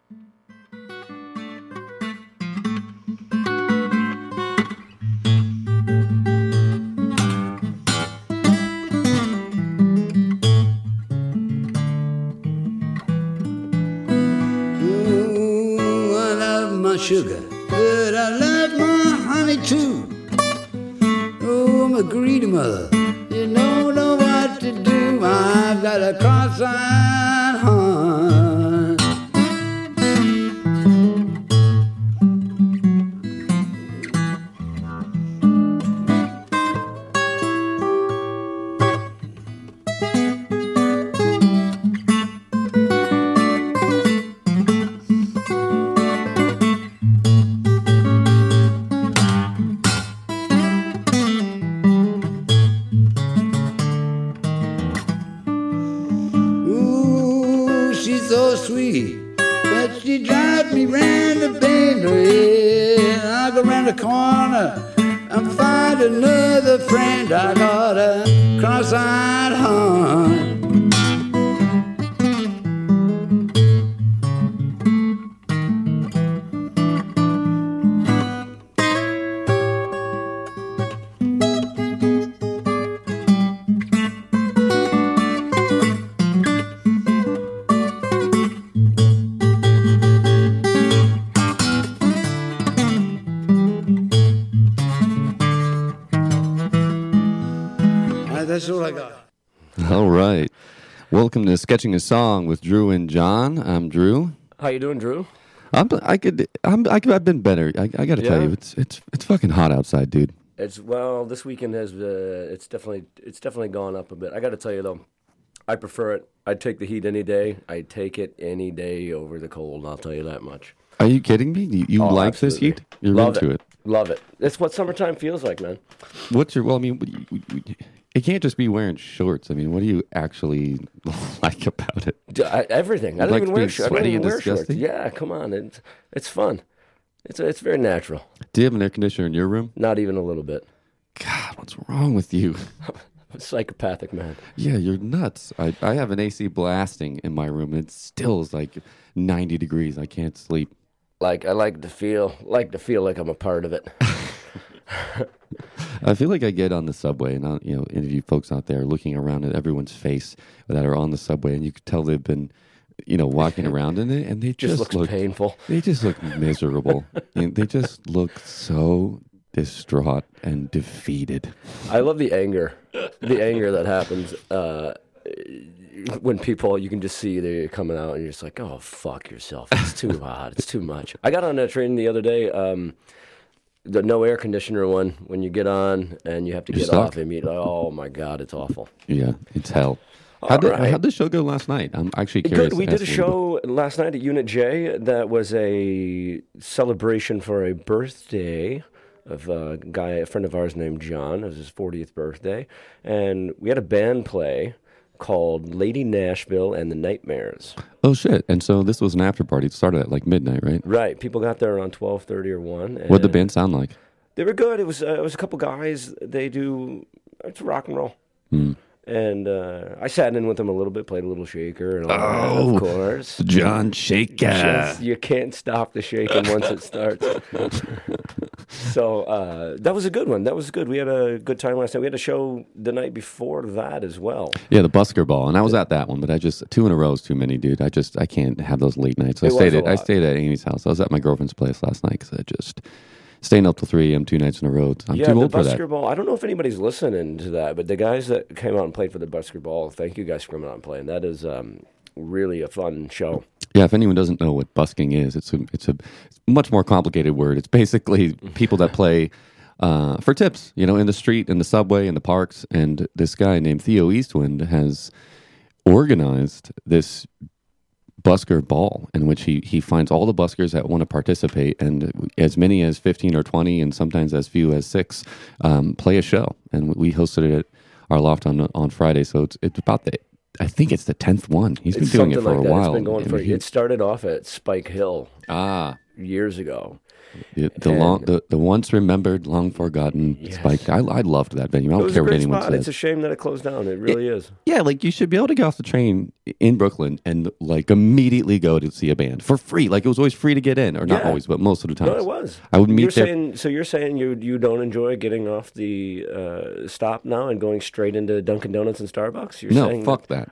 Ooh, I love my sugar, but I love my honey too. Oh, I'm a greedy mother, you don't know what to do. I've got a cross-eyed heart. Ooh, she's so sweet, but she drives me round the bend. Yeah, I go round the corner and find another friend. I got a cross-eyed heart. That's all I got. All right. Welcome to Sketching a Song with Drew and John. I'm Drew. How you doing, Drew? I've been better. I got to tell you, it's fucking hot outside, dude. This weekend has it's definitely gone up a bit. I got to tell you though, I prefer it. I'd take the heat any day. I'd take it any day over the cold. I'll tell you that much. Are you kidding me? You like absolutely. this heat? You're Love into it. Love it. That's what summertime feels like, man. It can't just be wearing shorts. I mean, what do you actually like about it? Everything. I don't Like even wear being shorts. sweaty and shorts. disgusting? Yeah, come on. It's fun. It's very natural. Do you have an air conditioner in your room? Not even a little bit. God, what's wrong with you? I'm a psychopathic, man. Yeah, you're nuts. I have an AC blasting in my room, and it still is like 90 degrees. I can't sleep. I like to feel like I'm a part of it. I feel like I get on the subway and I, interview folks out there looking around at everyone's face that are on the subway, and you could tell they've been, walking around in it, and they just looks look painful. They just look miserable. They just look so distraught and defeated. I love the anger that happens when people, you can just see they're coming out and you're just like, oh, fuck yourself. It's too hot. It's too much. I got on a train the other day, the no air conditioner one, when you get on and you have to get off immediately. Oh, my God, it's awful. Yeah, it's hell. How'd the show go last night? I'm actually curious. Good. We did a show last night at Unit J that was a celebration for a birthday of a friend of ours named John. It was his 40th birthday. And we had a band play called Lady Nashville and the Nightmares. Oh, shit. And so this was an after party. It started at like midnight, right? Right. People got there around 12:30 or 1. What'd the band sound like? They were good. It was a couple guys. It's rock and roll. And I sat in with them a little bit, played a little shaker and all that, of course. John Shaker. You can't stop the shaking once it starts. So that was a good one. That was good. We had a good time last night. We had a show the night before that as well. Yeah, the Busker Ball, and I was at that one, but I just 2 in a row is too many, dude. I can't have those late nights. So I stayed at Amy's house. I was at my girlfriend's place last night because I just staying up till 3 a.m. 2 nights in a row. I'm too old for that. The Busker Ball, I don't know if anybody's listening to that, but the guys that came out and played for the Busker Ball, thank you guys for coming out and playing. That is really a fun show. Yeah, if anyone doesn't know what busking is, it's a much more complicated word. It's basically people that play for tips, in the street, in the subway, in the parks. And this guy named Theo Eastwind has organized this busker ball in which he finds all the buskers that want to participate, and as many as 15 or 20 and sometimes as few as 6 play a show. And we hosted it at our loft on Friday, so it's about I think it's the 10th one. He's been doing it for a while. It started off at Spike Hill years ago. The once remembered, long forgotten Spike. I loved that venue. I It don't was care a what great anyone spot. says. It's a shame that it closed down. It really is. Yeah, like you should be able to get off the train in Brooklyn and like immediately go to see a band for free. Like it was always free to get in, or not Yeah. always, but most of the time. No, it was. I would meet You're there. saying, so you're saying you don't enjoy getting off the stop now and going straight into Dunkin' Donuts and Starbucks? You're No, saying fuck that.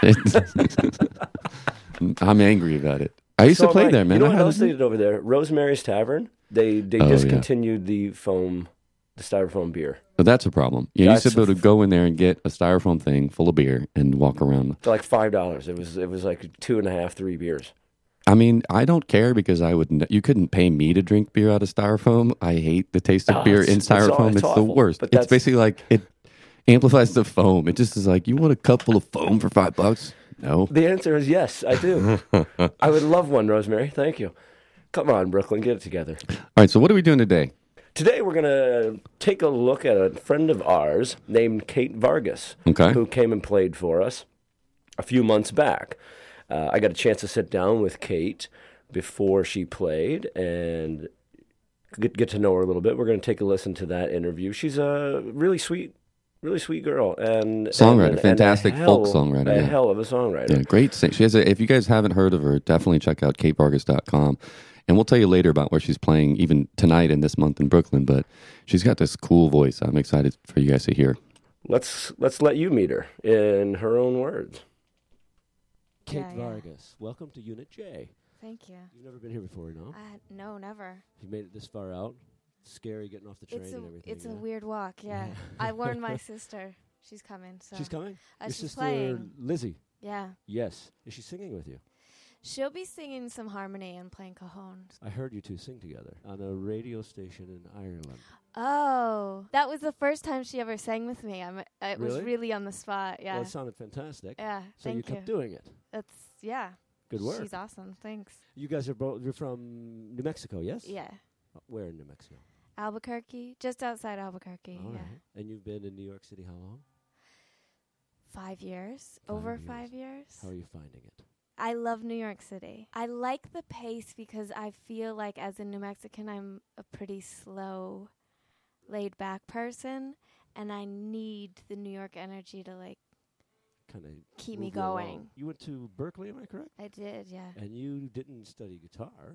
I'm angry about it. I used to am play I. there, man. You know I what had else a- they did over there? Rosemary's Tavern. They Oh, yeah. discontinued the styrofoam beer But that's a problem. You used to That's be able to go in there and get a styrofoam thing full of beer and walk around. for like $5. It was like 2.5, 3 beers. I mean, I don't care because you couldn't pay me to drink beer out of styrofoam. I hate the taste of Oh, beer it's- in it's aw- styrofoam. it's It's the awful, worst. but It's that's- basically like it amplifies the foam. It just is like, you want a cup full of foam for $5? No. The answer is yes, I do. I would love one, Rosemary. Thank you. Come on, Brooklyn, get it together. All right, so what are we doing today? Today we're going to take a look at a friend of ours named Kate Vargas, Okay. who came and played for us a few months back. I got a chance to sit down with Kate before she played and get to know her a little bit. We're going to take a listen to that interview. She's a really sweet girl and Songwriter, and fantastic a hell, folk songwriter, a yeah. hell of a songwriter. Yeah, great. She has if you guys haven't heard of her, definitely check out katevargas.com. And we'll tell you later about where she's playing even tonight and this month in Brooklyn. But she's got this cool voice. I'm excited for you guys to hear. Let's let you meet her in her own words. Kate Yeah, yeah. Vargas, welcome to Unit J. Thank you. You've never been here before, no? No, never. You made it this far out. Scary getting off the train It's and everything. a yeah? weird walk. Yeah, Yeah. I warned my sister. She's coming. So She's coming? Your she's sister playing. Lizzie. Yeah, Yes. Is she singing with you? she'll be singing some harmony and playing cajon. I heard you two sing together on a radio station in Ireland. Oh, that was the first time she ever sang with me. It was Really? really on the spot. Yeah, Well, it sounded fantastic. yeah. So you Thank kept doing it. That's yeah. Good work. She's awesome. Thanks. You guys you're from New Mexico, yes? Yeah, Where in New Mexico? Albuquerque, just outside Albuquerque. All yeah, right. And you've been in New York City how long? 5 years. 5 Over years. 5 years. How are you finding it? I love New York City. I like the pace because I feel like as a New Mexican, I'm a pretty slow, laid back person, and I need the New York energy to like Kind of keep me going. You went to Berkeley, am I correct? I did, yeah. And you didn't study guitar.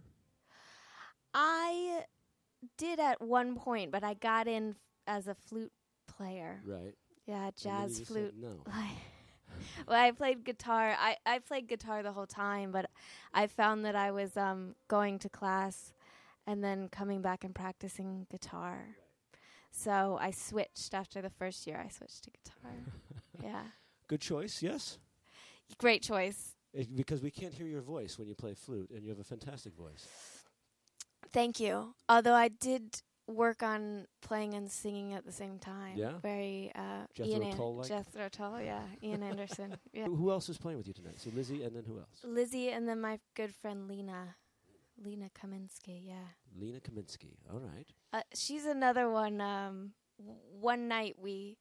I did at one point, but I got in as a flute player. Right. Yeah, And then jazz you just flute. said no. Well, I played guitar. I played guitar the whole time, but I found that I was going to class and then coming back and practicing guitar. So I switched after the first year. I switched to guitar. Yeah. Good choice, yes? Great choice. Because we can't hear your voice when you play flute, and you have a fantastic voice. Thank you. Although I did work on playing and singing at the same time. Yeah? Very Jethro Tull-like? Jethro Tull, yeah. Ian Anderson. Yeah. Who else is playing with you tonight? So Lizzie, and then who else? Lizzie and then my good friend Lena. Lena Kaminsky, yeah. Lena Kaminsky. All right. She's another one. One night we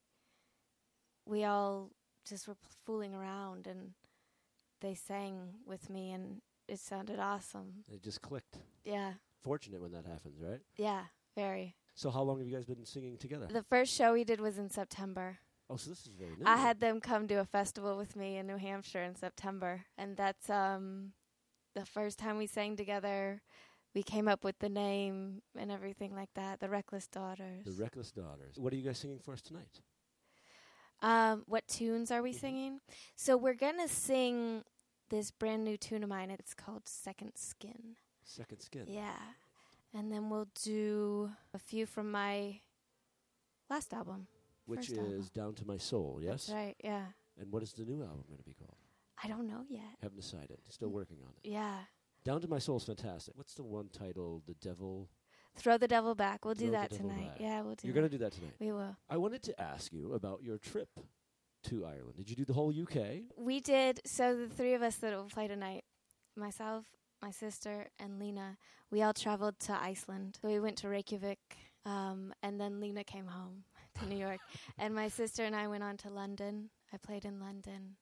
all just were fooling around and they sang with me and it sounded awesome. It just clicked. Yeah, Fortunate when that happens, right? yeah, very. So how long have you guys been singing together? The first show we did was in September. Oh, so this is very new. I had them come to a festival with me in New Hampshire in September, and that's the first time we sang together. We came up with the name and everything like that, the Reckless Daughters. The Reckless Daughters. What are you guys singing for us tonight? What tunes are we singing? So we're going to sing this brand new tune of mine. It's called Second Skin. Second Skin. Yeah. And then we'll do a few from my last album. Which First album. is Down to My Soul, yes? That's right, yeah. And what is the new album going to be called? I don't know yet. Haven't decided. Still working on it. Yeah. Down to My Soul is fantastic. What's the one titled The Devil? Throw the Devil Back. We'll do Throw the that Devil tonight. Back. Yeah, we'll do You're that. going to do that tonight. We will. I wanted to ask you about your trip to Ireland. Did you do the whole UK? We did. So the three of us that will play tonight, myself, my sister, and Lena, we all traveled to Iceland. So we went to Reykjavik, and then Lena came home to New York. And my sister and I went on to London. I played in London.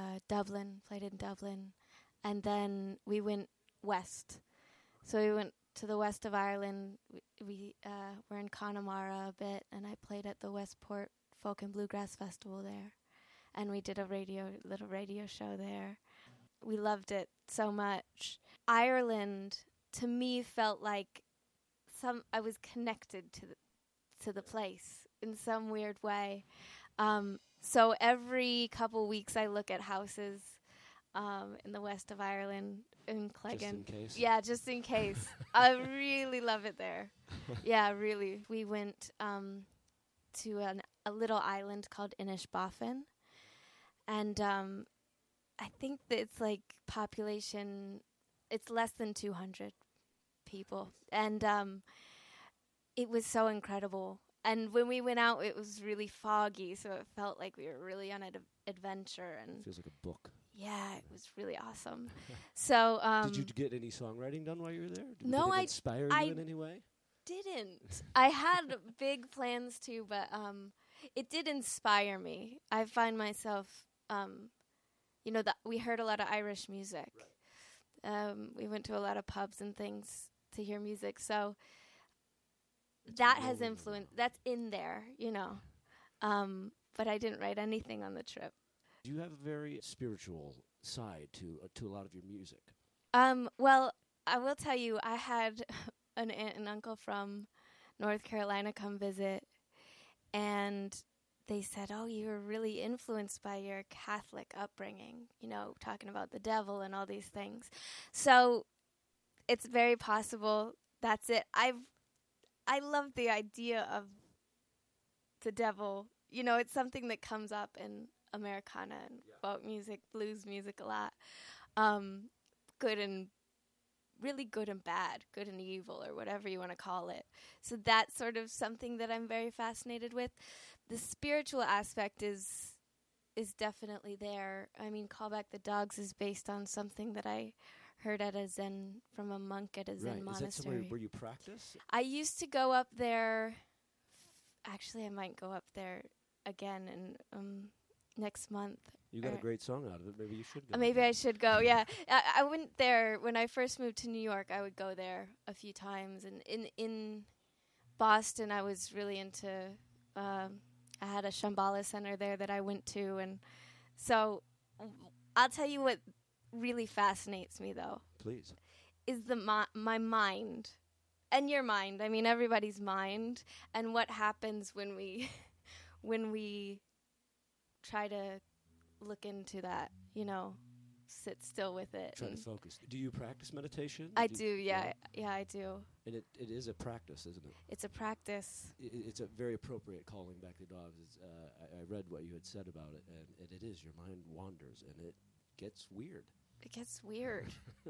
Dublin, played in Dublin. And then we went west. So we went to the west of Ireland. We were in Connemara a bit, and I played at the Westport Folk and Bluegrass Festival there, and we did a little radio show there. We loved it so much. Ireland, to me, felt like I was connected to the place in some weird way. So every couple weeks, I look at houses in the west of Ireland, in Cleggan. Just in case? Yeah, just in case. I really love it there. Yeah, really. We went to a little island called Inishbofin, and I think that it's like population, it's less than 200 people, and it was so incredible. And when we went out, it was really foggy, so it felt like we were really on an adventure. And Feels like a book. yeah, it was really awesome. So Did you get any songwriting done while you were there? No, did it I- inspire I you in any way? didn't. I had big plans to, but it did inspire me. I find myself, we heard a lot of Irish music. We went to a lot of pubs and things to hear music, so that has influenced. That's in there, but I didn't write anything on the trip. You have a very spiritual side to a lot of your music. Well, I will tell you, I had an aunt and uncle from North Carolina come visit, and they said, "Oh, you were really influenced by your Catholic upbringing, talking about the devil and all these things." So it's very possible that's it. I love the idea of the devil. It's something that comes up in Americana and folk music, blues music a lot. Really good and bad, good and evil, or whatever you want to call it. So that's sort of something that I'm very fascinated with. The spiritual aspect is definitely there. I mean, Call Back the Dogs is based on something that I heard from a monk at a Zen monastery. Is that somewhere where you practice? I used to go up there. Actually, I might go up there again in next month. You got a great song out of it. Maybe you should go. Maybe I should go, yeah. I went there when I first moved to New York. I would go there a few times. And in Boston, I was really into, I had a Shambhala center there that I went to. And so I'll tell you what really fascinates me, though. Please. Is my mind and your mind. I mean, everybody's mind. And what happens when we try to look into that, sit still with it. Try to focus. Do you practice meditation? I do, yeah. Yeah, I do. And it is a practice, isn't it? It's a practice. It's a very appropriate calling back the dogs. I read what you had said about it, and it is. Your mind wanders, and it gets weird. It gets weird.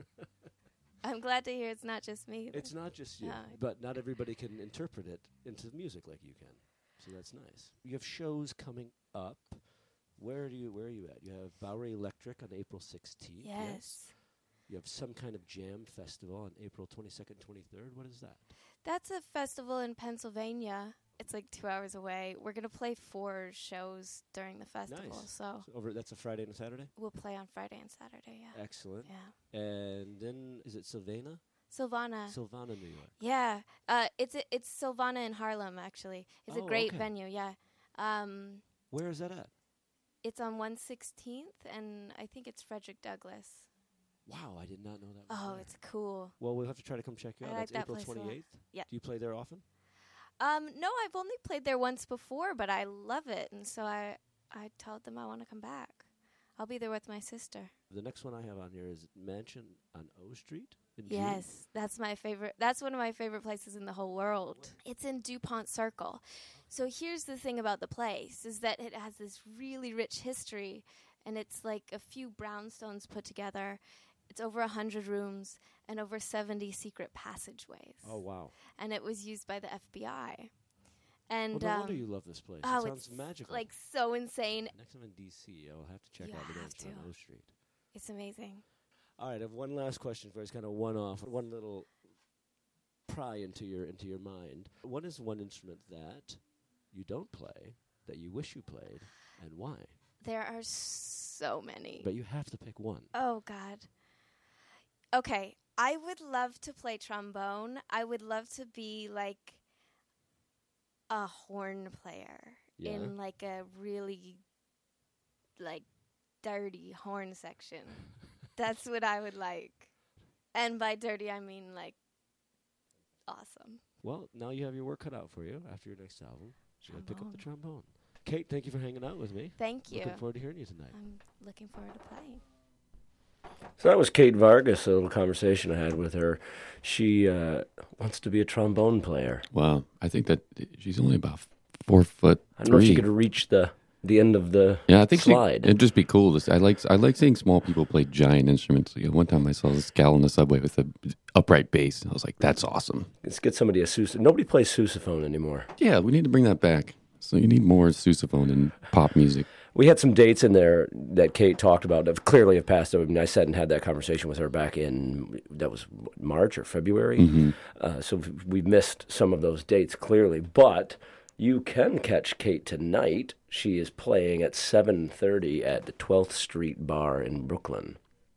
I'm glad to hear it's not just me. It's not just you, No. but not everybody can interpret it into music like you can. So that's nice. You have shows coming up. Where are you at? You have Bowery Electric on April 16th. Yes. You have some kind of jam festival on April 22nd, 23rd. What is that? That's a festival in Pennsylvania. It's like 2 hours away. We're going to play 4 shows during the festival. Nice. So That's a Friday and a Saturday? we'll play on Friday and Saturday, yeah. Excellent. Yeah. And then, is it Sylvana? Sylvana. Sylvana, New York. Yeah. It's Sylvana in Harlem, actually. It's a Oh, great okay. venue, yeah. Where is that at? It's on 116th, and I think it's Frederick Douglass. Wow, I did not know that. Oh, it's cool. Well, we'll have to try to come check you I out. like That's that April place a lot. 28th? Yeah. Do you play there often? No, I've only played there once before, but I love it, and so I told them I want to come back. I'll be there with my sister. The next one I have on here is Mansion on O Street in June. Yes, that's my favorite. That's one of my favorite places in the whole world. It's in DuPont Circle. So here's the thing about the place is that it has this really rich history, and it's like a few brownstones put together. It's over 100 rooms and over 70 secret passageways. Oh, wow. And it was used by the FBI. And Well, no wonder you love this place. oh, It sounds it's magical. like so insane. Next time in D.C., I'll have to check You out the have Mansion on to. O Street. It's amazing. All right, I have one last question for you. It's kind of one-off, one little pry into your mind. What is one instrument that you don't play that you wish you played, and why? There are so many. But you have to pick one. Oh, God. Okay. I would love to play trombone. I would love to be like a horn player in like a really like dirty horn section. That's what I would like. And by dirty, I mean like awesome. Well, now you have your work cut out for you after your next album. You gotta pick up the trombone. Kate, thank you for hanging out with me. Thank you. Looking forward to hearing you tonight. I'm looking forward to playing. So that was Kate Vargas, a little conversation I had with her. She wants to be a trombone player. Wow. I think that she's only about 4 foot. I don't know if she could reach the end of the I think slide. it'd just be cool. I like seeing small people play giant instruments. One time I saw this gal on the subway with an upright bass. And I was like, that's awesome. Let's get somebody a sousaphone. Nobody plays sousaphone anymore. Yeah, we need to bring that back. So you need more sousaphone in pop music. We had some dates in there that Kate talked about that clearly have passed over. I mean, I sat and had that conversation with her back in, that was March or February. Mm-hmm. So we've missed some of those dates clearly. But you can catch Kate tonight. She is playing at 7:30 at the 12th Street Bar in Brooklyn.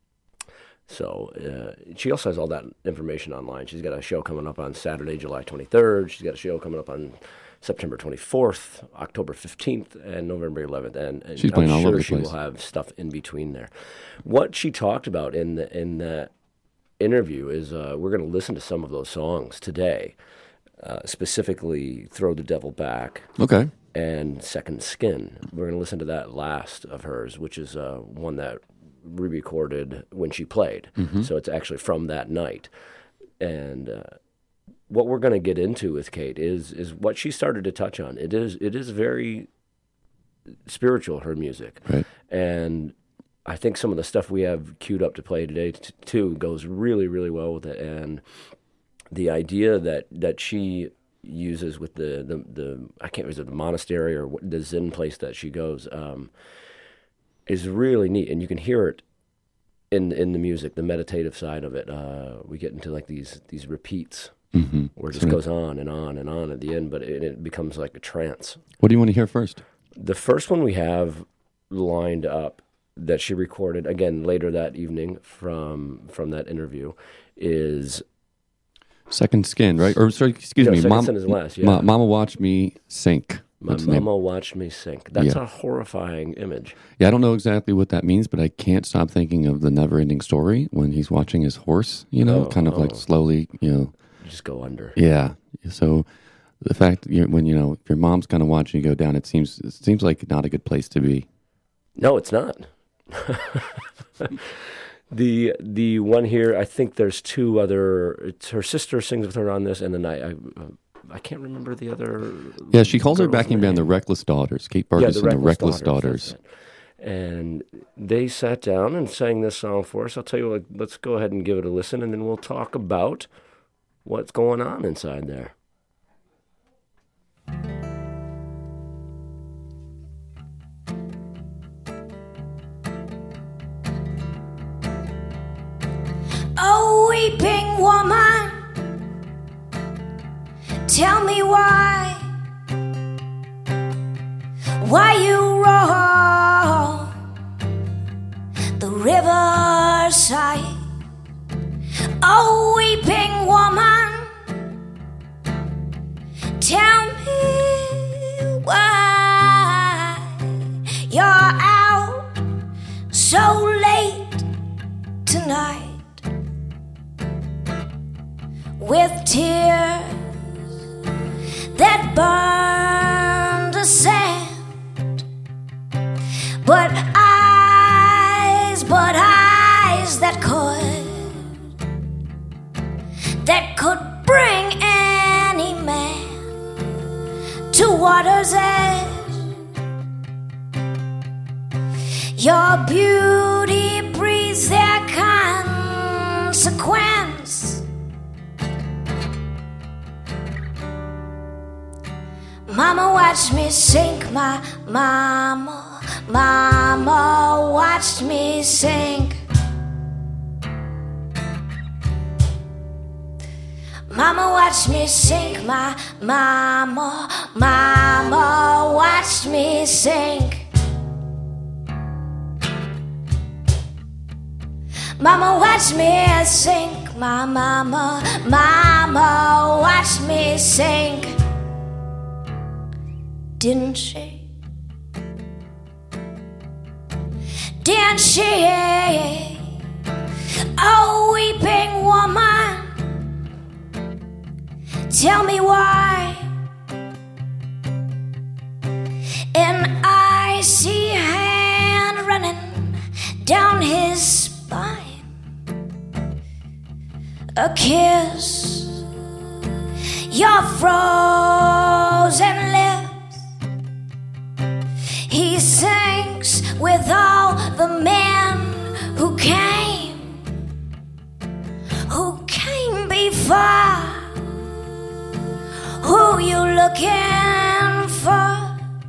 So she also has all that information online. She's got a show coming up on Saturday, July 23rd. She's got a show coming up on September 24th, October 15th, and November 11th. And She's playing I'm all sure over the she place. will have stuff in between there. What she talked about in that interview is we're going to listen to some of those songs today, specifically Throw the Devil Back Okay. and Second Skin. We're going to listen to that last of hers, which is one that re-recorded when she played. So it's actually from that night. And what we're going to get into with Kate is what she started to touch on. It is very spiritual, her music. Right. And I think some of the stuff we have queued up to play today too goes really, really well with it. And the idea that she uses with the I can't remember the monastery or the Zen place that she goes is really neat, and you can hear it in the music, the meditative side of it. We get into like these repeats where it just goes on and on and on at the end, but it becomes like a trance. What do you want to hear first? The first one we have lined up that she recorded again later that evening from that interview is Second Skin, right? Or sorry, excuse me. Second Skin is last. Yeah. Mama Watched Me Sink. My That's the name. Mama Watched Me Sink. That's Yeah. a horrifying image. Yeah, I don't know exactly what that means, but I can't stop thinking of the Never-Ending Story when he's watching his horse. Kind of like slowly. Just go under. Yeah. So the fact that when if your mom's kind of watching you go down, it seems like not a good place to be. No, it's not. The one here, I think there's two other. It's her sister sings with her on this, and then I can't remember the other. Yeah, she calls her girl's backing band the name. Reckless Daughters. Kate Vargas and the Reckless that's Daughters. it. And they sat down and sang this song for us. I'll tell you what, let's go ahead and give it a listen, and then we'll talk about what's going on inside there. Oh, weeping woman, tell me why you roll the riverside. Oh, weeping woman, tell me why you're out so late tonight. With tears that burn the sand, but eyes that could bring any man to water's edge. Your beauty breeds their consequence. Mama watched me sink, my mama watched me sink. Mama watched me sink, my mama watched me sink. Mama watched me sink, my mama, mama watched me sink, didn't she? Didn't she? Oh, weeping woman, tell me why. An icy hand running down his spine, a kiss, your frozen lips. He sinks with all the men who came before. Who you looking for?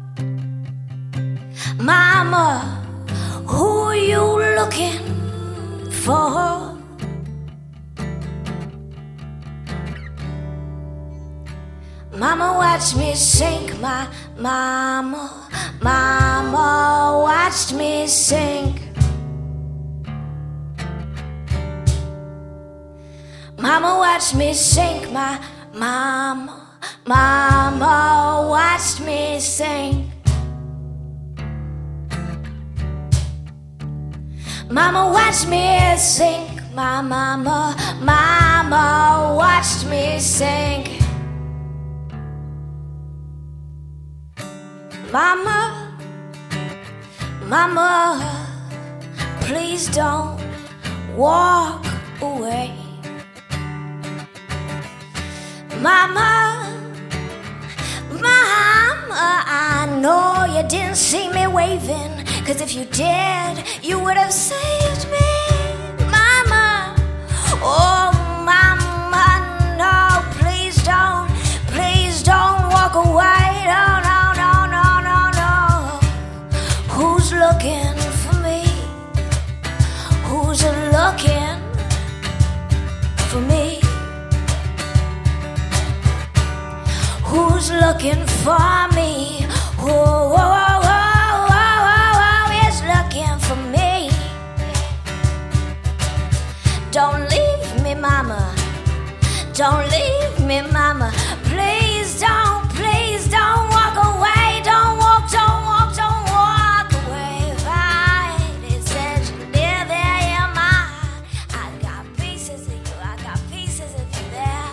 Mama, who you looking for? Mama watched me sink, my mama, mama watched me sink. Mama watched me sink, my mama, mama watched me sink. Mama watched me sink, my mama, mama watched me sink. Mama, mama, please don't walk away. Mama, mama, I know you didn't see me waving, 'cause if you did, you would have saved me. Mama, oh mama, no, please don't walk away. No, no, no, no, no, no. Who's looking for me? Who's looking for me? Who's looking for me? Whoa, whoa, whoa, whoa, whoa, whoa, is looking for me. Don't leave me, mama. Don't leave me, mama. Please don't walk away. Don't walk away. Right, it said you live there in my heart. I got pieces of you, I got pieces of you there.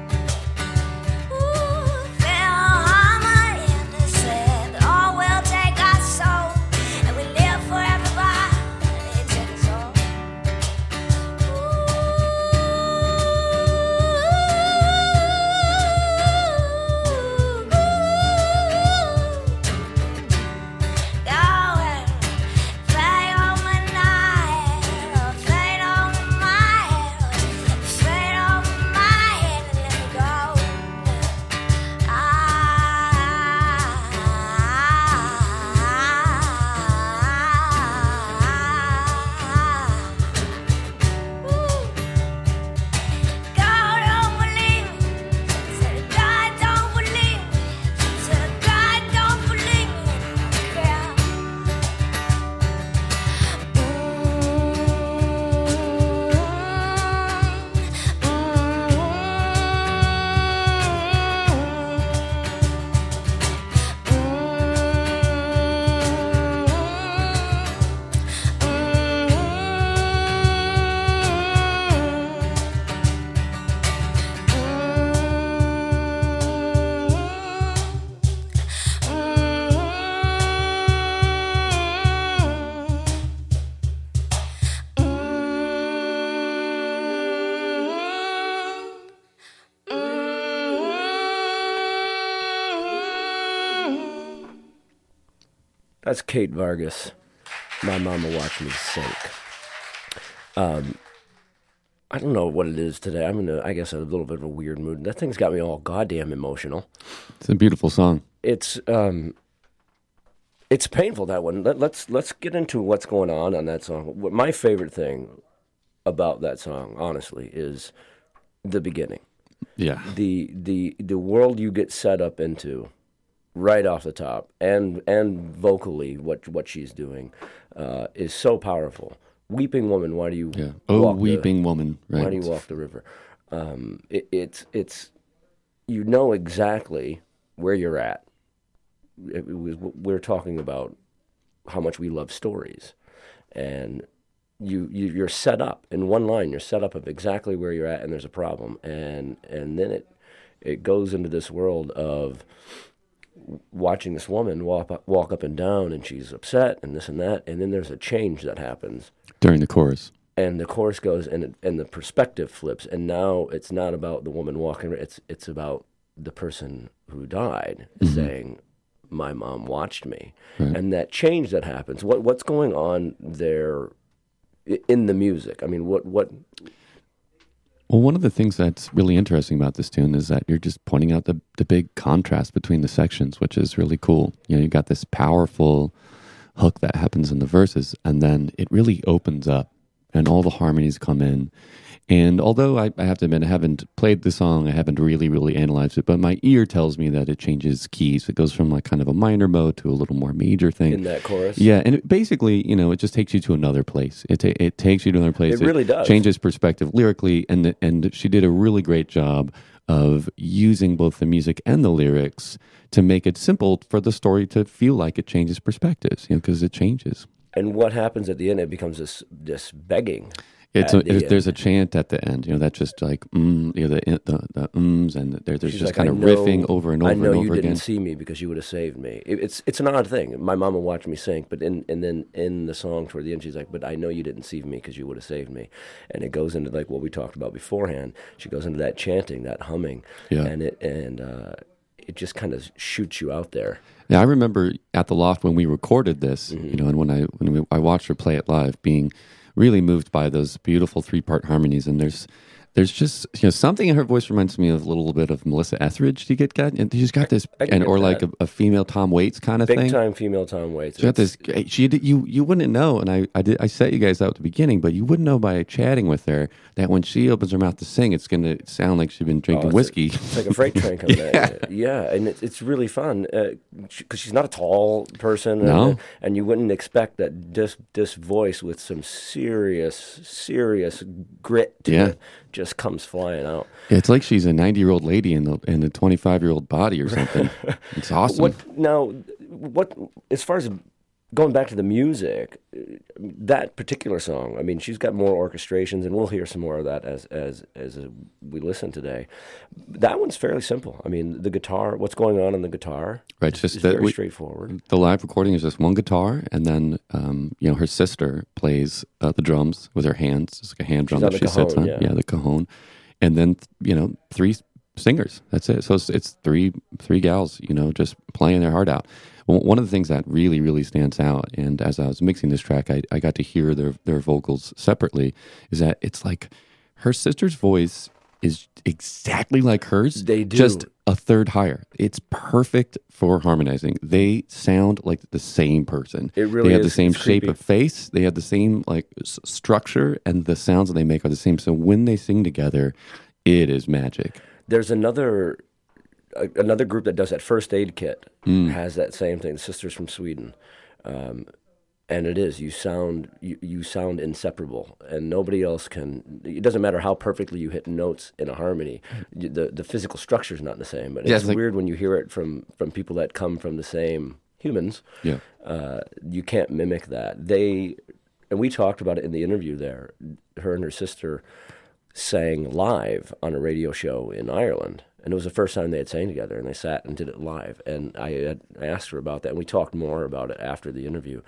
That's Kate Vargas. My mama watched me sink. I don't know what it is today. I'm in, I guess, a little bit of a weird mood. That thing's got me all goddamn emotional. It's a beautiful song. It's painful, that one. Let's get into what's going on that song. My favorite thing about that song, honestly, is the beginning. Yeah. The world you get set up into right off the top, and vocally what she's doing is so powerful. weeping woman, why do you Yeah. Oh, walk weeping woman. Right. why do you walk the river? It's you know exactly where you're at. We're talking about how much we love stories, and you're set up in one line. You're set up of exactly where you're at, and there's a problem, and then it goes into this world of watching this woman walk up and down, and she's upset and this and that, and then there's a change that happens During the chorus. and the chorus goes and the perspective flips, and now it's not about the woman walking, it's about the person who died saying, my mom watched me. Right. And that change that happens, what's going on there in the music? I mean, what Well, one of the things that's really interesting about this tune is that you're just pointing out the big contrast between the sections, which is really cool. You know, you got this powerful hook that happens in the verses, and then it really opens up, and all the harmonies come in. And although I have to admit, I haven't played the song, I haven't really analyzed it, but my ear tells me that it changes keys. It goes from like kind of a minor mode to a little more major thing. in that chorus? Yeah, and it basically, you know, it just takes you to another place. It takes you to another place. It really does. Changes perspective lyrically, and she did a really great job of using both the music and the lyrics to make it simple for the story to feel like it changes perspectives, you know, because it changes. And what happens at the end? It becomes this begging. There's a chant at the end, you know, that's just like you know, the ums, and there's She's just like, kind of I know- riffing over and over I and know over you again. didn't see me because you would have saved me. It's an odd thing. My mama watched me sing, but and then in the song toward the end, she's like, but I know you didn't see me because you would have saved me. And it goes into like what we talked about beforehand. She goes into that chanting, that humming, Yeah. and it just kind of shoots you out there. Yeah, I remember at the Loft when we recorded this, Mm-hmm. you know, and when I watched her play it live, being really moved by those beautiful 3-part harmonies. And there's just, you know, something in her voice reminds me of a little bit of Melissa Etheridge. Do you get that? And she's got this, I can get or like that. a female Tom Waits kind of Big thing. time female Tom Waits. She got this. You wouldn't know, and I set you guys out at the beginning, but you wouldn't know by chatting with her that when she opens her mouth to sing, it's going to sound like she's been drinking whiskey. It's like a freight train coming at you. Yeah, and it's really fun because she's not a tall person. No. And you wouldn't expect that this voice with some serious grit to Yeah. it just comes flying out. It's like she's a 90-year-old lady in a 25-year-old body or something. It's awesome. What as far as going back to the music, that particular song, I mean, she's got more orchestrations, and we'll hear some more of that as we listen today. That one's fairly simple. I mean, the guitar, what's going on the guitar, Right, it's just is that very we- straightforward. The live recording is just one guitar, and then you know, her sister plays the drums with her hands. It's like a hand drum on that the she sits on. cajon, yeah. The cajon, and then you know, 3 singers. That's it. So it's three gals, you know, just playing their heart out. One of the things that really stands out, and as I was mixing this track, I got to hear their vocals separately, is that it's like her sister's voice is exactly like hers. They do. Just a third higher. It's perfect for harmonizing. They sound like the same person. It really They have the is. same It's shape creepy. of face. They have the same like structure, and the sounds that they make are the same. So when they sing together, it is magic. There's another group that does that. First Aid Kit has that same thing. The Sisters from Sweden, and it is you sound inseparable, and nobody else can. It doesn't matter how perfectly you hit notes in a harmony. The physical structure is not the same, but Yeah, it's it's like- weird when you hear it from people that come from the same humans. Yeah. You can't mimic that. And we talked about it in the interview there. Her and her sister sang live on a radio show in Ireland, and it was the first time they had sang together, and they sat and did it live. And I asked her about that, and we talked more about it after the interview.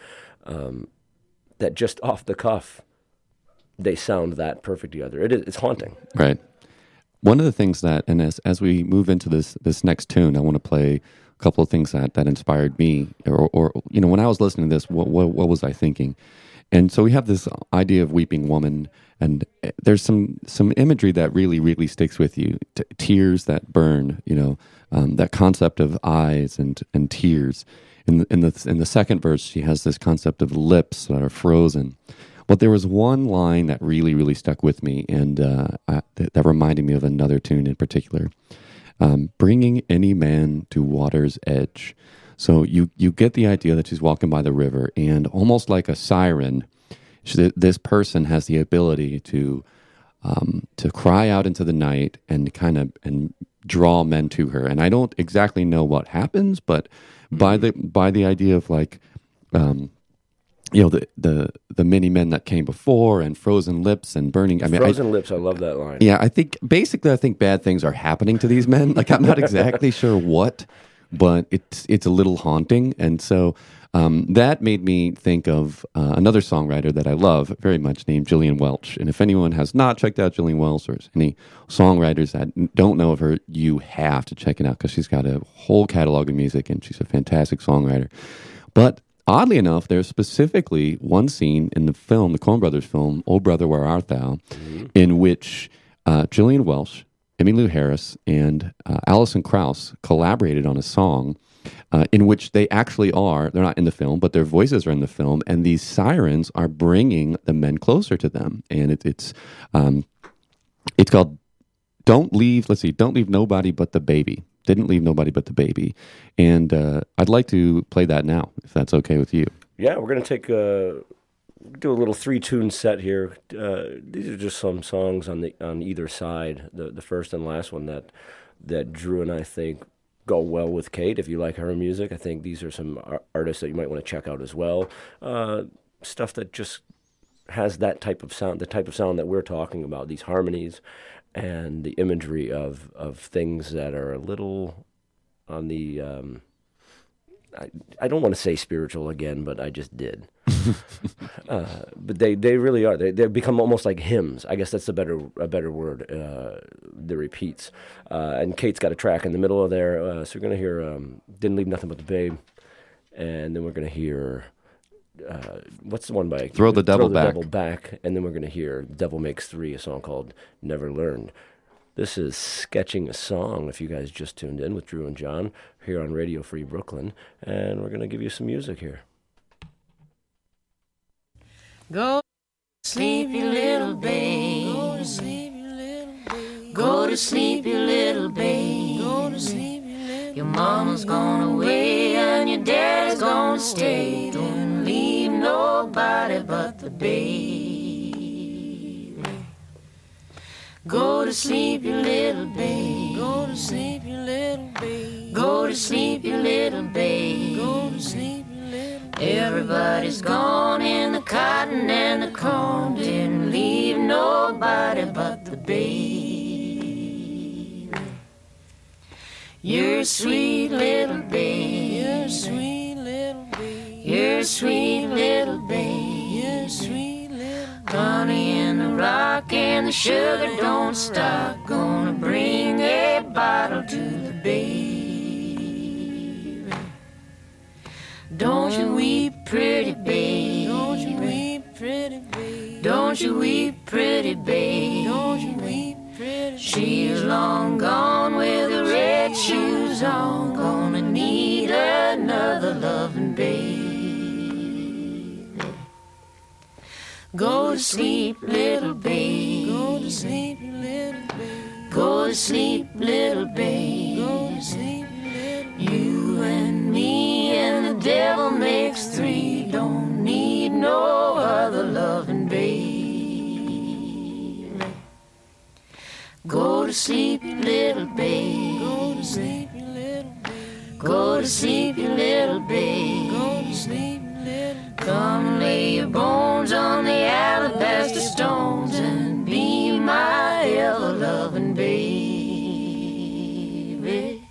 That just off the cuff, they sound that perfect together. It's haunting. Right. One of the things that, and as we move into this next tune, I want to play a couple of things that inspired me, or you know, when I was listening to this, what was I thinking? And so we have this idea of weeping woman, and there's some imagery that really sticks with you. Tears that burn, you know, that concept of eyes and tears. In the second verse, she has this concept of lips that are frozen. Well, there was one line that really stuck with me, and that reminded me of another tune in particular. Bringing any man to water's edge. So you get the idea that she's walking by the river, and almost like a siren, this person has the ability to cry out into the night and and draw men to her. And I don't exactly know what happens, but by the idea of like, the many men that came before and frozen lips and burning. I mean, frozen lips. I love that line. Yeah, I think bad things are happening to these men. Like, I'm not exactly sure what, but it's a little haunting. And so that made me think of another songwriter that I love very much named Gillian Welch. And if anyone has not checked out Gillian Welch, or any songwriters that don't know of her, you have to check it out because she's got a whole catalog of music and she's a fantastic songwriter. But oddly enough, there's specifically one scene in the film, the Coen Brothers film, Oh Brother, Where Art Thou, in which Gillian Welch, Emmylou Harris, and Alison Krauss collaborated on a song in which they're not in the film, but their voices are in the film, and these sirens are bringing the men closer to them. And it's called Don't Leave Nobody But the Baby. Didn't Leave Nobody But the Baby. And I'd like to play that now, if that's okay with you. Yeah, we're going to do a little 3-tune set here. These are just some songs on either side, the first and last one that Drew and I think go well with Kate. If you like her music, I think these are some artists that you might want to check out as well. Stuff that just has that type of sound, the type of sound that we're talking about, these harmonies and the imagery of things that are a little on the, I don't want to say spiritual again, but I just did. But they really are. They become almost like hymns. I guess that's a better word. The repeats. And Kate's got a track in the middle of there. So we're going to hear Didn't Leave Nothing But the Babe. And then we're going to hear... what's the one by Throw the Devil Back, and then we're going to hear Devil Makes 3, a song called Never Learned. This is Sketching a Song, if you guys just tuned in with Drew and John here on Radio Free Brooklyn, and we're going to give you some music here. Go to sleep, you little babe. Go to sleep, you little babe. Go to sleep, you little babe. Go to sleep, you little babe. Your mama's gone away and your dad's gonna stay. Don't leave nobody but the baby. Go to sleep, you little babe. Go to sleep, you little babe. Go to sleep, you little babe. Go to sleep, you little babe. Everybody's gone in the cotton and the corn. Didn't leave nobody but the babe. You're a sweet little babe. You're a sweet little babe. You're a sweet little babe. You're a sweet little babe. Honey in the rock and the sugar don't stop. Gonna bring a bottle to the babe. Don't you weep, pretty babe. Don't you weep, pretty babe. Don't you weep, pretty babe. Don't you weep, pretty babe. She's long gone with the red shoes on. Gonna need another loving babe. Go to sleep, little babe. Go to sleep, little babe. Go to sleep, little babe. Go to sleep, little babe. You and me and the devil makes 3. Don't need no other loving babe. Go to sleep, little babe. Go to sleep, little babe. Go to sleep, little babe. Go to sleep, little babe. Come lay your bones on the alabaster stones and be my ever-loving baby.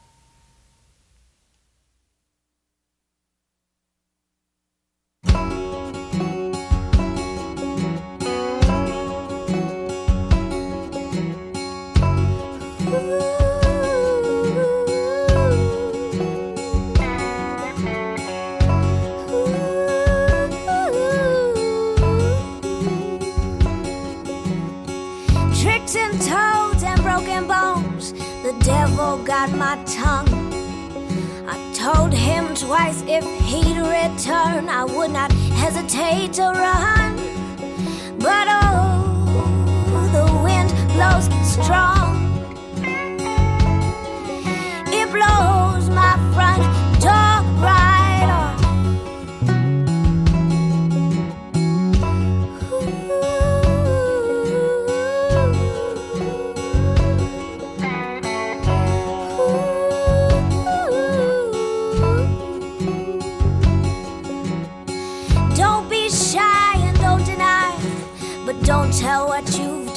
Tricks and toads and broken bones, the devil got my tongue. I told him twice if he'd return, I would not hesitate to run. But oh, the wind blows strong. It blows my front door right off.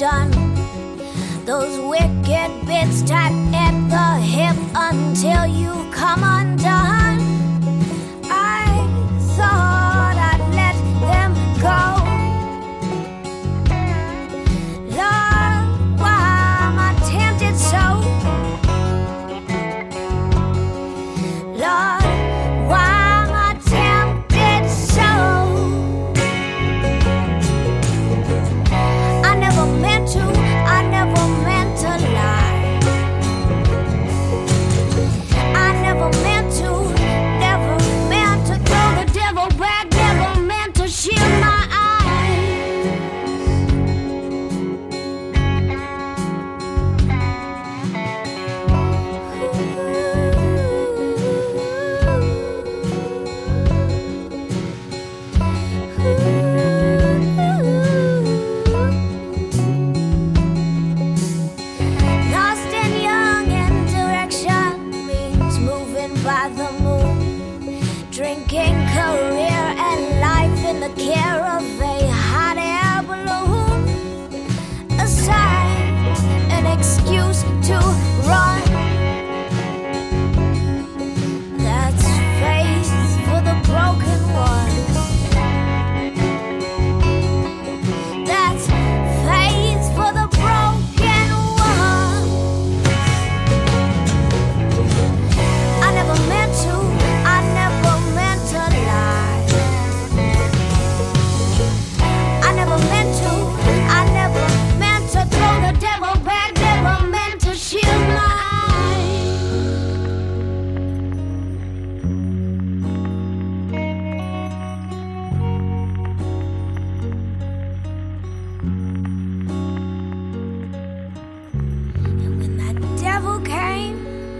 done. Those wicked bits tight at the hip until you come undone. I thought I'd let them go. Lord, why am I tempted so? Lord, why am I tempted so? I never meant to lie. I never meant to throw the devil back, never meant to shield my drinking, career, and life in the care of a hot air balloon. A sign, an excuse to run. That's faith for the broken one. That's faith for the broken one. I never meant to lie. I never meant to throw the devil back, never meant to shield my And when that devil came,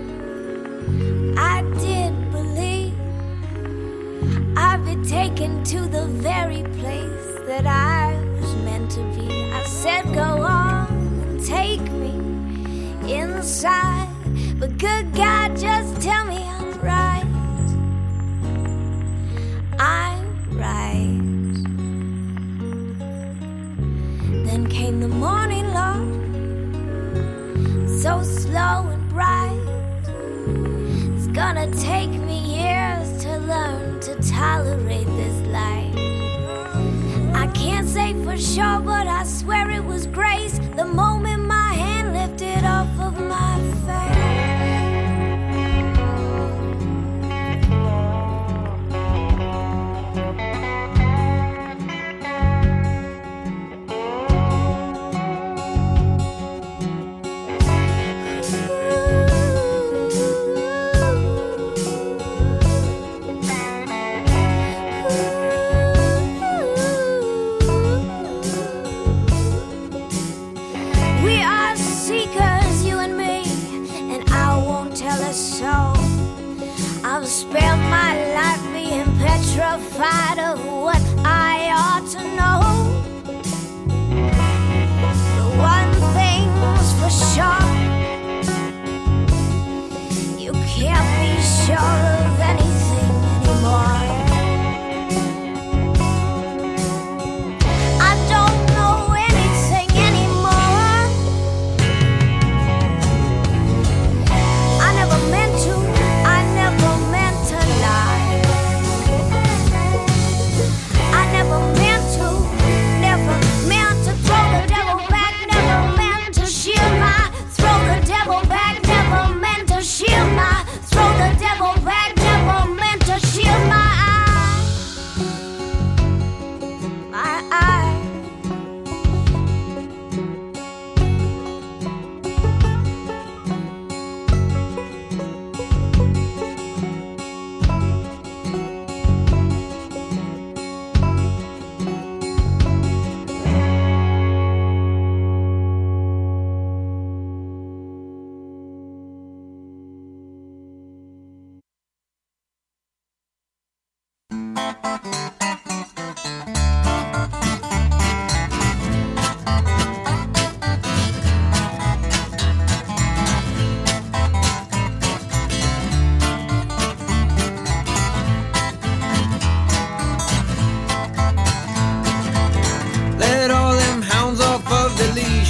I did believe I'd be taken to the very place that I was meant to be. I said, go on and take me inside, but good God, just tell me I'm right. I'm right. Then came the morning, Lord, so slow and bright. It's gonna take me years to learn to tolerate this life. I can't say for sure, but I swear it was grace the moment my hand lifted off of my face. I've spent my life being petrified of what I ought to know. The one thing's for sure, you can't be sure of anything anymore. I don't know anything anymore. I never meant to lie.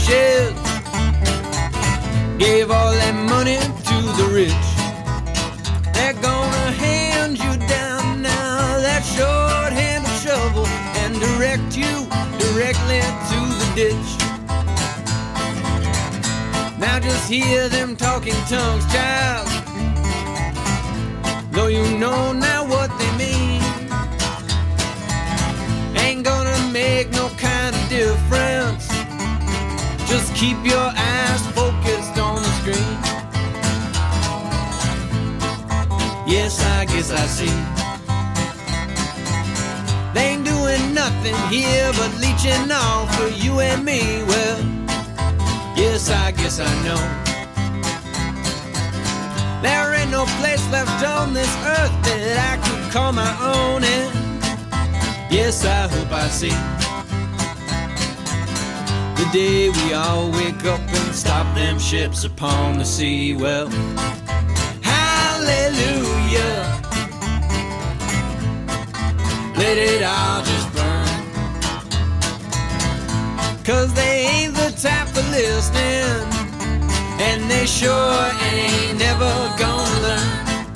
sheds. Gave all that money to the rich. They're gonna hand you down now that short-handled shovel and direct you directly to the ditch. Now just hear them talking tongues, child, though you know now what they mean. Ain't gonna make no kind of difference. Just keep your eyes focused on the screen. Yes, I guess I see. They ain't doing nothing here but leeching off for you and me. Well, yes, I guess I know. There ain't no place left on this earth that I could call my own, and yes, I hope I see the day we all wake up and stop them ships upon the sea. Well, hallelujah, let it all just burn, 'cause they ain't the type for listening, and they sure ain't never gonna learn.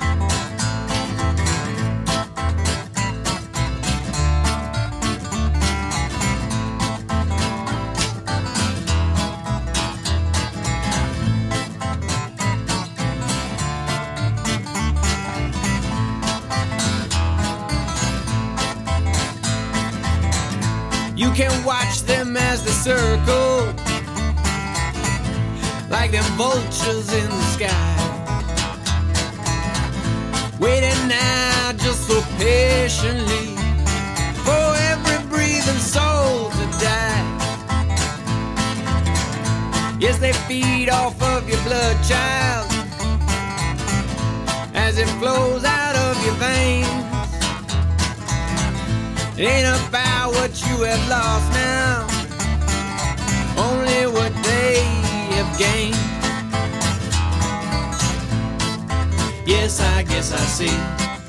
You can watch them as they circle like them vultures in the sky, waiting now just so patiently for every breathing soul to die. Yes, they feed off of your blood, child, as it flows out of your veins. It ain't about what you have lost now, only what they have gained. Yes, I guess I see.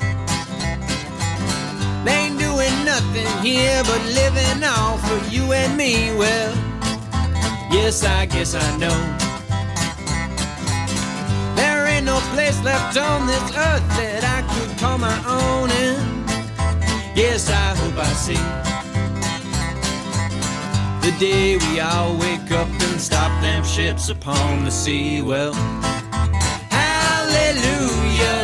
They ain't doing nothing here but living off for you and me. Well, yes, I guess I know. There ain't no place left on this earth that I could call my own, and yes, I hope I see the day we all wake up and stop them ships upon the sea. Well, hallelujah,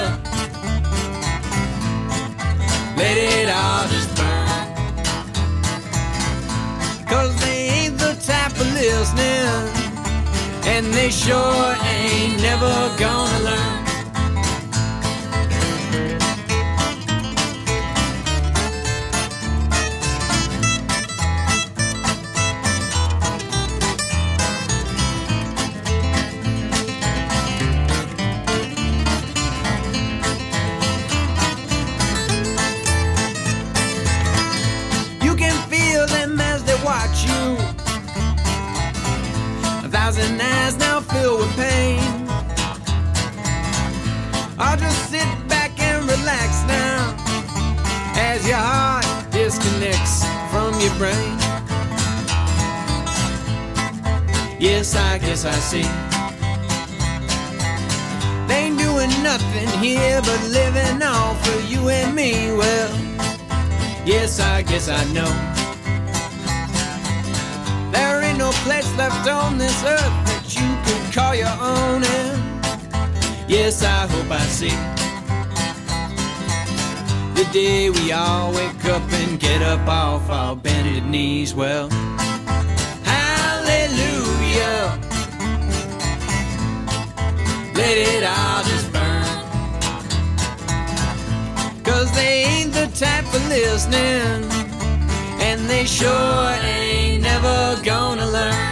let it all just burn, 'cause they ain't the type of listening, and they sure ain't never gonna learn. Thousand eyes now filled with pain. I'll just sit back and relax now as your heart disconnects from your brain. Yes, I guess I see. They ain't doing nothing here but living off for you and me. Well, yes, I guess I know. There ain't no place left on this earth that you could call your own, and yes, I hope I see the day we all wake up and get up off our bended knees. Well, hallelujah, let it all just burn, 'cause they ain't the type for listening, and they sure ain't never gonna learn.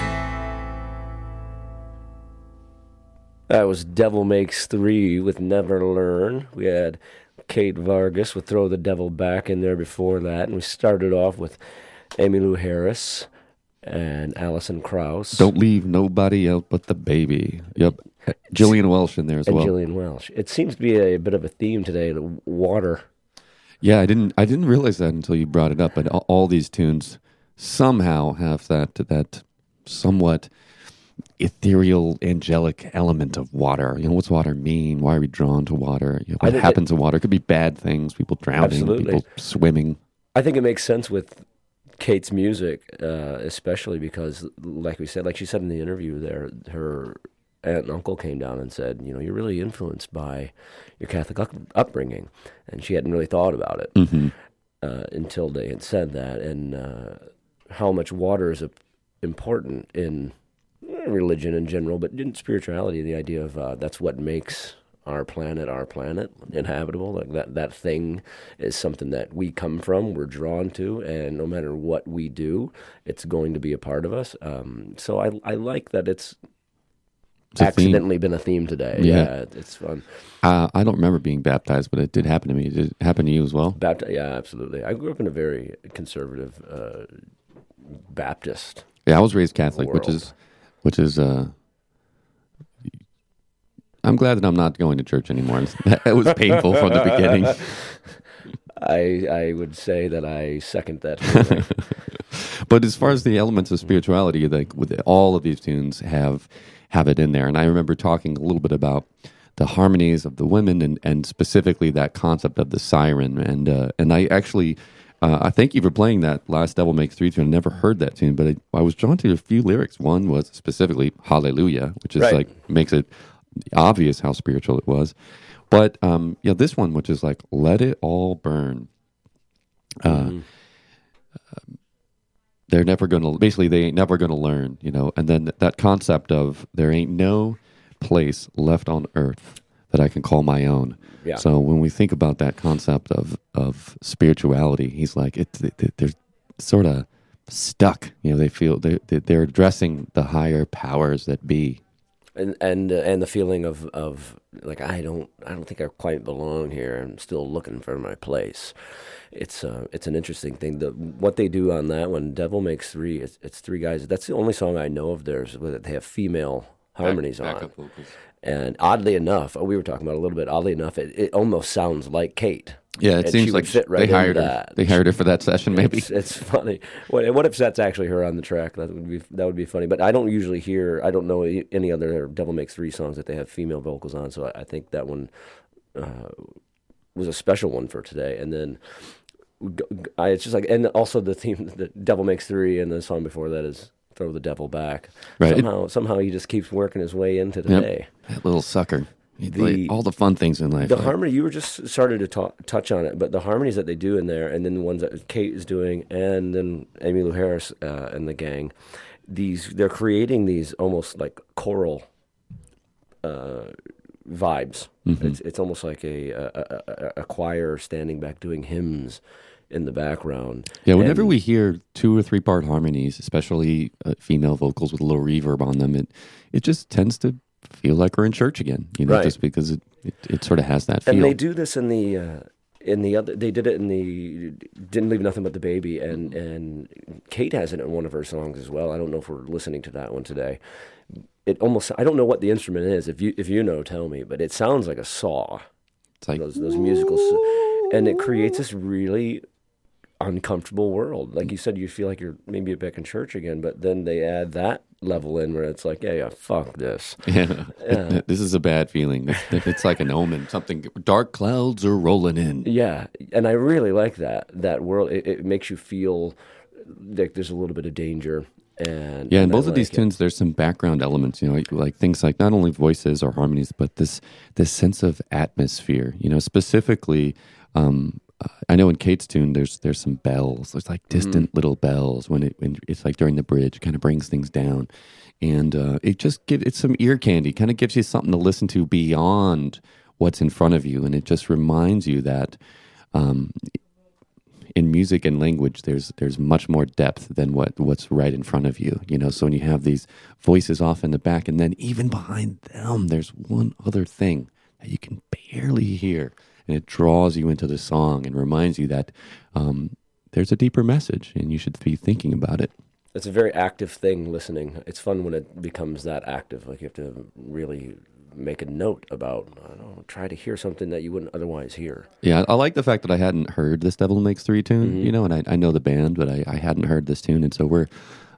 That was Devil Makes 3 with Never Learn. We had Kate Vargas with Throw the Devil Back in there before that. And we started off with Emmylou Harris and Alison Krauss. Don't leave nobody out but the baby. Yep. Gillian Welch in there as well. Gillian Welch. It seems to be a bit of a theme today, the water. Yeah, I didn't realize that until you brought it up, but all these tunes somehow have that somewhat ethereal, angelic element of water. You know, what's water mean? Why are we drawn to water? You know, I what think happens in water? It could be bad things, people drowning, Absolutely. people swimming. I think it makes sense with Kate's music, especially because, like we said, like she said in the interview there, her aunt and uncle came down and said, you know, you're really influenced by your Catholic upbringing. And she hadn't really thought about it until they had said that. And how much water is important in religion in general, but in spirituality, the idea of that's what makes our planet inhabitable. Like that thing is something that we come from, we're drawn to, and no matter what we do, it's going to be a part of us. So I like that it's accidentally been a theme today. Yeah, it's fun. I don't remember being baptized, but it did happen to me. Did it happen to you as well? Yeah, absolutely. I grew up in a very conservative Baptist. Yeah, I was raised Catholic, world. which is I'm glad that I'm not going to church anymore. It was painful from the beginning. I would say that I second that feeling. But as far as the elements of spirituality, like with all of these tunes have it in there. And I remember talking a little bit about the harmonies of the women and specifically that concept of the siren. And I actually I thank you for playing that last Devil Makes Three tune. I never heard that tune, but I was drawn to a few lyrics. One was specifically Hallelujah, which is like makes it obvious how spiritual it was. But this one, which is like Let It All Burn. They're never going to, basically they ain't never going to learn, you know. And then that concept of there ain't no place left on earth that I can call my own. Yeah. So when we think about that concept of spirituality, he's like, they're sort of stuck. You know, they feel they're addressing the higher powers that be. And the feeling of like I don't think I quite belong here. I'm still looking for my place. It's an interesting thing. What they do on that one, Devil Makes Three. It's three guys. That's the only song I know of theirs where they have female harmonies on. And oddly enough, we were talking about a little bit. Oddly enough, it almost sounds like Kate. Yeah, it seems like fit right they hired her. that. They hired her for that session. Maybe it's funny. What if that's actually her on the track? That would be funny. But I don't usually hear. I don't know any other Devil Makes Three songs that they have female vocals on. So I think that one was a special one for today. And then it's just like, and also the theme, the Devil Makes Three, and the song before that is Throw the Devil Back. Right. Somehow he just keeps working his way into today. That little sucker. All the fun things in life. The harmony, you were just started to touch on it, but the harmonies that they do in there, and then the ones that Kate is doing, and then Emmylou Harris and the gang, they're creating these almost like choral vibes. It's almost like a choir standing back doing hymns in the background. Yeah, whenever we hear 2 or 3 part harmonies, especially female vocals with a little reverb on them, it just tends to feel like we're in church again, you know, just because it sort of has that feel. And they do this in the other. They did it in the Didn't Leave Nothing But the Baby, and Kate has it in one of her songs as well. I don't know if we're listening to that one today. I don't know what the instrument is. If you know, tell me. But it sounds like a saw. It's like those musical, and it creates this really uncomfortable world. Like you said, you feel like you're maybe back in church again, but then they add that level in where it's like, yeah, fuck this. Yeah. This is a bad feeling. It's like an omen. Something, dark clouds are rolling in. Yeah, and I really like that world. It makes you feel like there's a little bit of danger. And both of these tunes, there's some background elements, you know, like things like not only voices or harmonies, but this sense of atmosphere, you know, specifically, I know in Kate's tune, there's some bells. There's like distant little bells when it's like during the bridge, it kind of brings things down, and it's some ear candy. Kind of gives you something to listen to beyond what's in front of you, and it just reminds you that in music and language, there's much more depth than what's right in front of you. You know, so when you have these voices off in the back, and then even behind them, there's one other thing that you can barely hear. And it draws you into the song and reminds you that there's a deeper message and you should be thinking about it. It's a very active thing, listening. It's fun when it becomes that active. Like you have to really make a note about, try to hear something that you wouldn't otherwise hear. Yeah, I like the fact that I hadn't heard this Devil Makes Three tune, you know, and I know the band, but I hadn't heard this tune. And so we're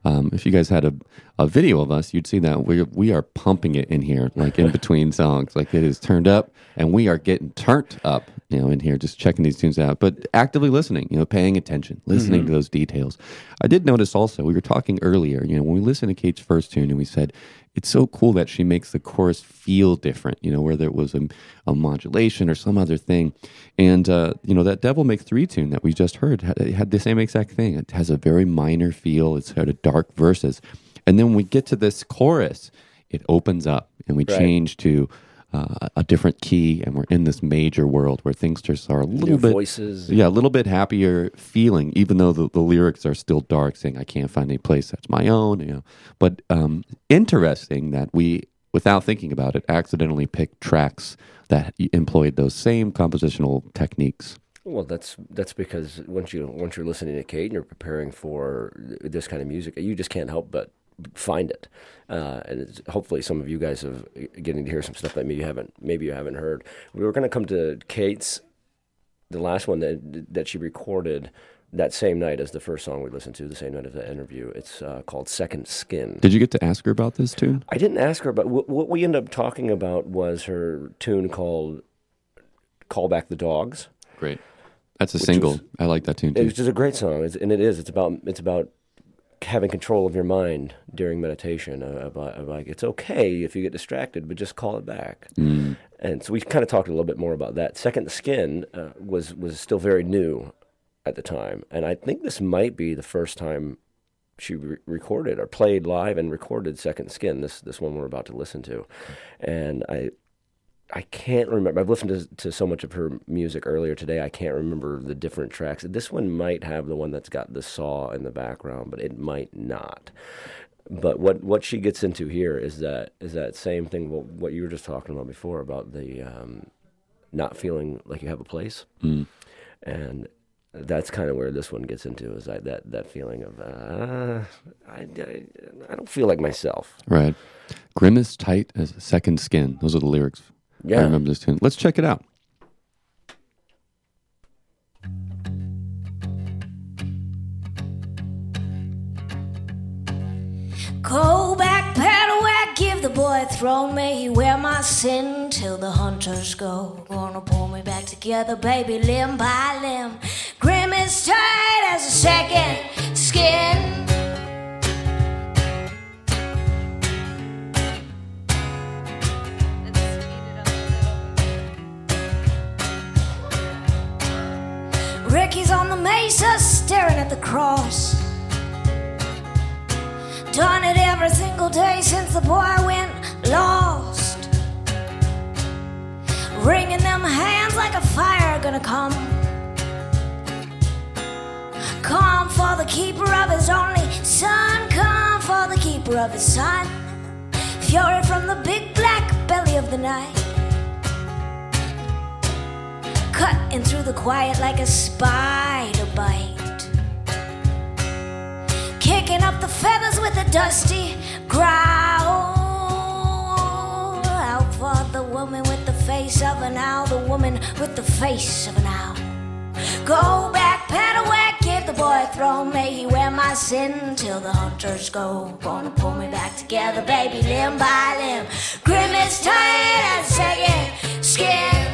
If you guys had a video of us, you'd see that we are pumping it in here, like in between songs. Like it is turned up, and we are getting turned up, in here, just checking these tunes out. But actively listening, paying attention, listening to those details. I did notice also, we were talking earlier, when we listened to Kate's first tune, and we said, it's so cool that she makes the chorus feel different, whether it was a modulation or some other thing. And, that Devil Make Three tune that we just heard had the same exact thing. It has a very minor feel. It's got a dark verses. And then when we get to this chorus, it opens up and we change to a different key, and we're in this major world where things just are a little bit voices. Yeah, a little bit happier feeling, even though the lyrics are still dark, saying I can't find any place that's my own. But interesting that we, without thinking about it, accidentally picked tracks that employed those same compositional techniques. Well, that's because once you're listening to Kate and you're preparing for this kind of music, you just can't help but find it, and hopefully some of you guys have getting to hear some stuff that maybe you haven't heard. We were going to come to Kate's, the last one that she recorded that same night as the first song we listened to, the same night of the interview. It's called Second Skin. Did you get to ask her about this tune? I didn't ask her about what we ended up talking about was her tune called "Call Back the Dogs." Great, that's a single. I like that tune too. It's just a great song, it's about having control of your mind during meditation, about like it's okay if you get distracted, but just call it back. And so we kind of talked a little bit more about that. Second Skin was still very new at the time, and I think this might be the first time she recorded or played live and recorded Second Skin, this one we're about to listen to. And I can't remember. I've listened to so much of her music earlier today, I can't remember the different tracks. This one might have the one that's got the saw in the background, but it might not. But what she gets into here is that same thing, what you were just talking about before, about the not feeling like you have a place. And that's kind of where this one gets into, is that feeling of, I don't feel like myself. Right. Grim as tight as a second skin. Those are the lyrics. Yeah. I remember this tune. Let's check it out. Go back, paddle whack, give the boy a throne. May he wear my sin till the hunters go. Gonna pull me back together, baby, limb by limb. Grim as tight as a second skin. Ricky's on the mesa staring at the cross. Done it every single day since the boy went lost. Wringing them hands like a fire gonna come. Come for the keeper of his only son. Come for the keeper of his son. Fury from the big black belly of the night. Cutting through the quiet like a spider bite. Kicking up the feathers with a dusty growl. Out for the woman with the face of an owl. The woman with the face of an owl. Go back, paddle whack, give the boy a throne. May he wear my sin till the hunters go. Gonna pull me back together, baby, limb by limb. Grim as tight as second skin.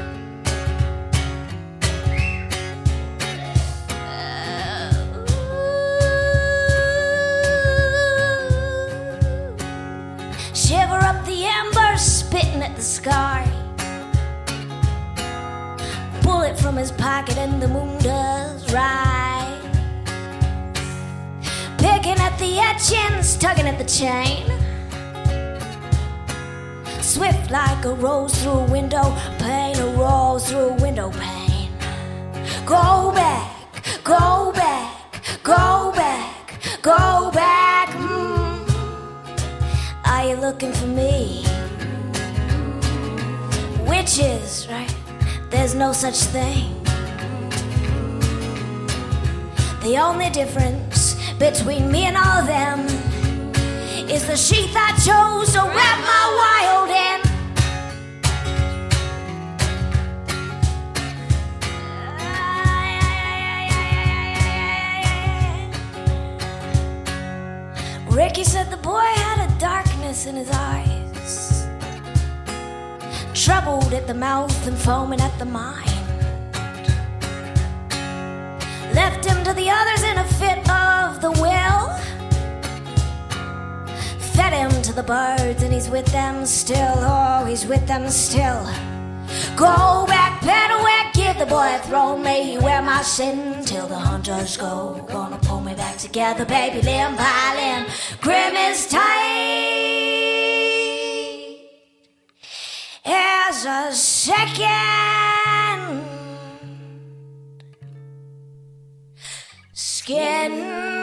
Shiver up the embers, spitting at the sky. Bullet from his pocket and the moon does rise. Picking at the etchings, tugging at the chain. Swift like a rose through a window pane, a rose through a window pane. Go back, go back, go back, go back. Are you looking for me? Witches, right? There's no such thing. The only difference between me and all of them is the sheath I chose to wrap my wild in. darkness in his eyes, troubled at the mouth and foaming at the mind. Left him to the others in a fit of the will. Fed him to the birds and he's with them still. Oh, he's with them still. Go back, pedal whack, give the boy a throne. May he wear my sin till the hunters go. Gonna pull me back together, baby, limb by limb. Grim is tight as a second skin.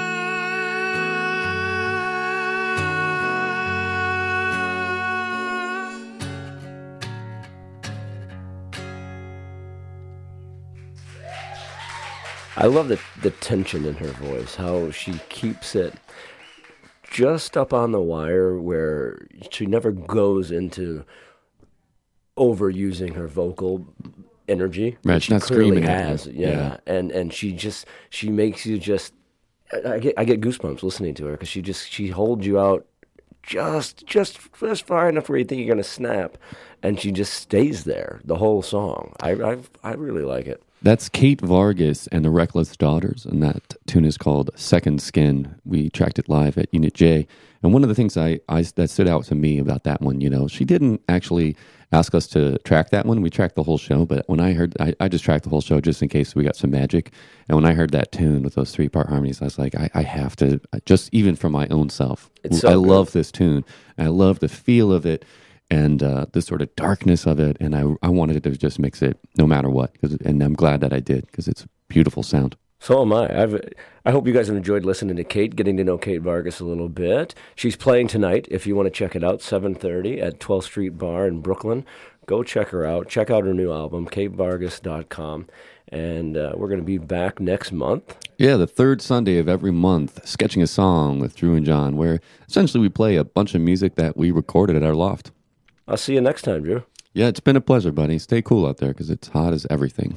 I love the tension in her voice, how she keeps it just up on the wire where she never goes into overusing her vocal energy. Right, She she's not clearly screaming at has, you. yeah. And she makes you just, I get goosebumps listening to her because she holds you out just far enough where you think you're gonna snap, and she just stays there the whole song. I really like it. That's Kate Vargas and the Reckless Daughters, and that tune is called Second Skin. We tracked it live at Unit J. And one of the things that stood out to me about that one, she didn't actually ask us to track that one. We tracked the whole show, but when I heard, I just tracked the whole show just in case we got some magic. And when I heard that tune with those 3-part harmonies, I was like, I have to, just even for my own self. It's so I good. love this tune. I love the feel of it. And the sort of darkness of it, and I wanted to just mix it no matter what, and I'm glad that I did, because it's a beautiful sound. So am I. I hope you guys have enjoyed listening to Kate, getting to know Kate Vargas a little bit. She's playing tonight. If you want to check it out, 7:30 at 12th Street Bar in Brooklyn. Go check her out. Check out her new album, katevargas.com. And we're going to be back next month. Yeah, the third Sunday of every month, Sketching a Song with Drew and John, where essentially we play a bunch of music that we recorded at our loft. I'll see you next time, Drew. Yeah, it's been a pleasure, buddy. Stay cool out there because it's hot as everything.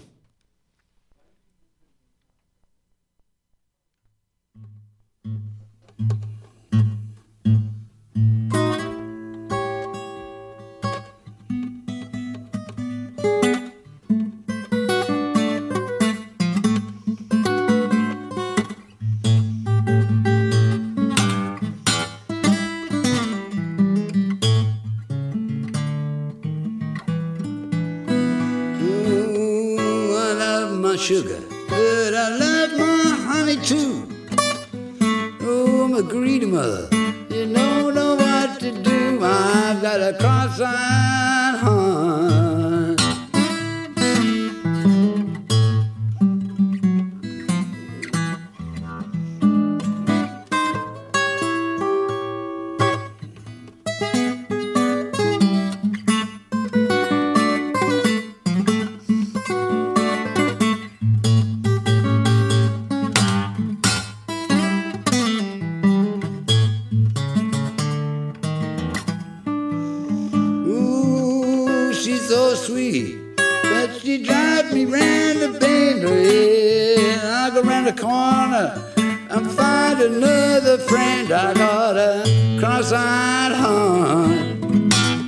Sugar, but I love my honey too. Oh, I'm a greedy mother. You don't know what to do. I've got a cross-eyed heart. So sweet, but she drives me round the bend. Yeah, I go round the corner and find another friend. I got a cross-eyed heart.